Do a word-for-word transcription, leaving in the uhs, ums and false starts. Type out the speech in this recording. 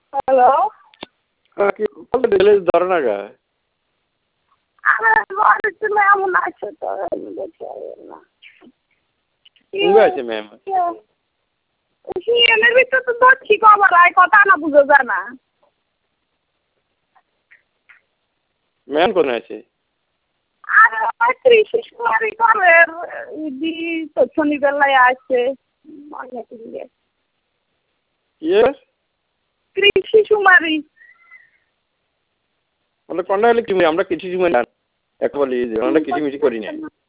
hello কি দিলে ধরে না গা আরে বাড়িতে মেমন আছে তো দেখে না উঙ্গে আছে ম্যাম এর ভিতরে তো ধরছি কবার আয় কথা না বুঝো জানা ম্যাম কোন আছে আরে কৃষি কুমারী ঘরের দি তো শনিবেলায় আছে মনে কিনবে ইয়ে কৃষি কুমারী মানে কোনটা হলে কি আমরা কিছু জমে না একবার আমরা কিছু মিছি করি না